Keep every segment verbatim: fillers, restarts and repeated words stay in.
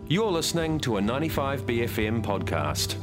You're listening to a ninety-five B F M podcast.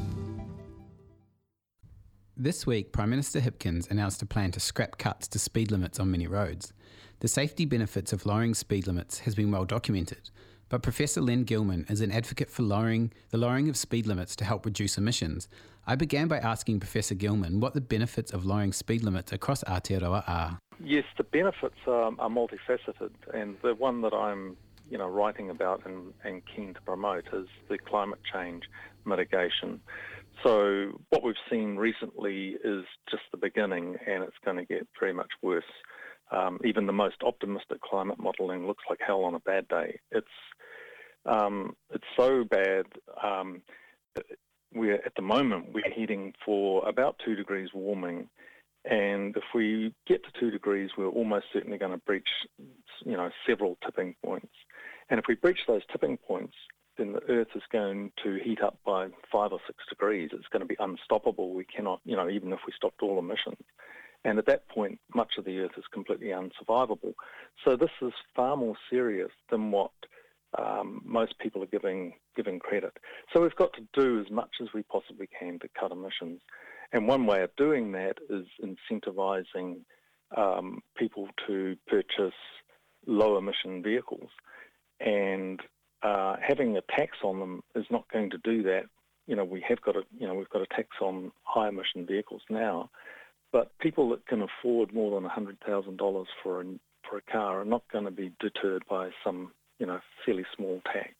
This week, Prime Minister Hipkins announced a plan to scrap cuts to speed limits on many roads. The safety benefits of lowering speed limits has been well documented, but Professor Len Gilman is an advocate for lowering the lowering of speed limits to help reduce emissions. I began by asking Professor Gilman what the benefits of lowering speed limits across Aotearoa are. Yes, the benefits are, are multifaceted, and the one that I'm you know, writing about and, and keen to promote is the climate change mitigation. So what we've seen recently is just the beginning, and it's going to get very much worse. Um, even the most optimistic climate modelling looks like hell on a bad day. It's um, it's so bad. Um, we're at the moment we're heading for about two degrees warming, and if we get to two degrees, we're almost certainly going to breach, you know, several tipping points. And if we breach those tipping points, then the Earth is going to heat up by five or six degrees. It's going to be unstoppable. We cannot, you know, even if we stopped all emissions. And at that point, much of the Earth is completely unsurvivable. So this is far more serious than what um, most people are giving giving credit. So we've got to do as much as we possibly can to cut emissions. And one way of doing that is incentivising um, people to purchase low-emission vehicles. And uh, having a tax on them is not going to do that. You know, we have got a, you know, we've got a tax on high-emission vehicles now, but people that can afford more than one hundred thousand dollars for a, for a car are not going to be deterred by some, you know, fairly small tax.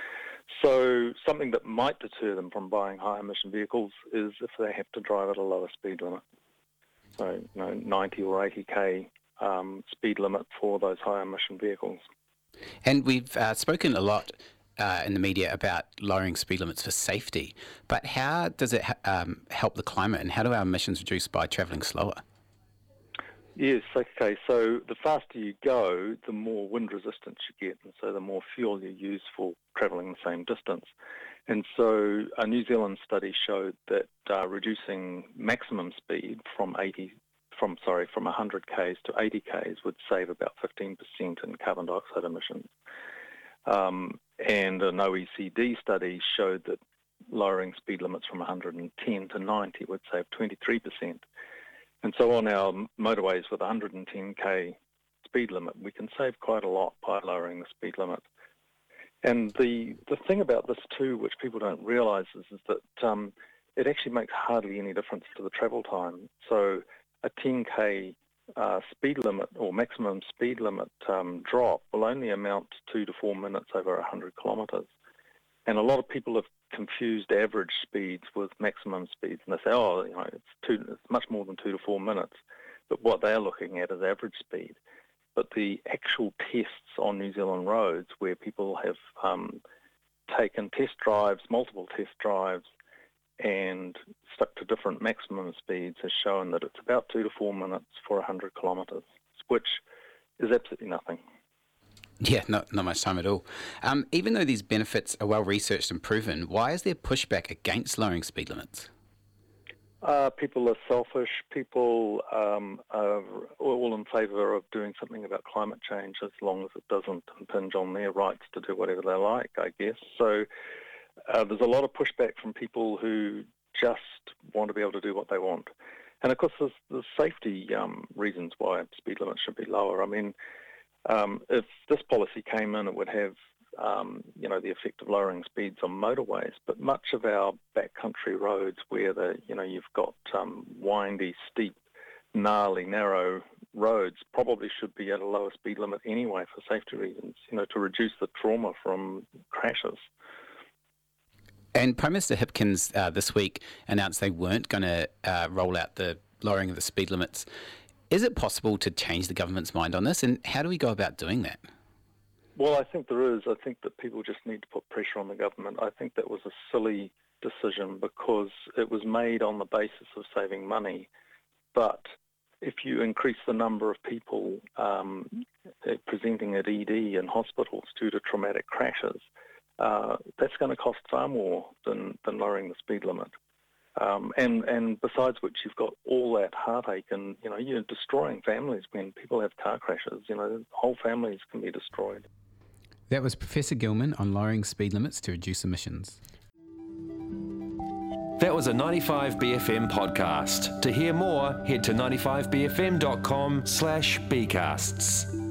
So something that might deter them from buying high-emission vehicles is if they have to drive at a lower speed limit. So, you know, ninety or eighty k um, speed limit for those high-emission vehicles. And we've uh, spoken a lot uh, in the media about lowering speed limits for safety, but how does it ha- um, help the climate, and how do our emissions reduce by travelling slower? Yes, okay, so the faster you go, the more wind resistance you get, and so the more fuel you use for travelling the same distance. And so a New Zealand study showed that uh, reducing maximum speed from eighty from sorry from one hundred k's to eighty k's would save about fifteen percent in carbon dioxide emissions. Um, and an O E C D study showed that lowering speed limits from one hundred ten to ninety would save twenty-three percent. And so on our motorways with one hundred ten k speed limit, we can save quite a lot by lowering the speed limit. And the the thing about this too, which people don't realise, is, is that um, it actually makes hardly any difference to the travel time. So a ten k uh, speed limit or maximum speed limit um, drop will only amount to two to four minutes over one hundred kilometres. And a lot of people have confused average speeds with maximum speeds, and they say, oh, you know, it's, two, it's much more than two to four minutes. But what they're looking at is average speed. But the actual tests on New Zealand roads, where people have um, taken test drives, multiple test drives, and stuck to different maximum speeds, has shown that it's about two to four minutes for one hundred kilometres, which is absolutely nothing. Yeah, not, not much time at all. Um, even though these benefits are well researched and proven, why is there pushback against lowering speed limits? Uh, people are selfish. People um, are all in favour of doing something about climate change as long as it doesn't impinge on their rights to do whatever they like, I guess. So uh, there's a lot of pushback from people who just want to be able to do what they want. And of course there's, there's safety um, reasons why speed limits should be lower. I mean, um, if this policy came in, it would have Um, you know, the effect of lowering speeds on motorways, but much of our backcountry roads where the, you know, you've got um, windy, steep, gnarly, narrow roads probably should be at a lower speed limit anyway for safety reasons, you know, to reduce the trauma from crashes. And Prime Minister Hipkins uh, this week announced they weren't going to uh, roll out the lowering of the speed limits. Is it possible to change the government's mind on this, and how do we go about doing that? Well, I think there is. I think that people just need to put pressure on the government. I think that was a silly decision because it was made on the basis of saving money. But if you increase the number of people um, presenting at E D in hospitals due to traumatic crashes, uh, that's going to cost far more than, than lowering the speed limit. Um, and, and besides which, you've got all that heartache and, you know, you're destroying families when people have car crashes. You know, whole families can be destroyed. That was Professor Gilman on lowering speed limits to reduce emissions. That was a ninety-five B F M podcast. To hear more, head to ninety-five b f m dot com slash bcasts.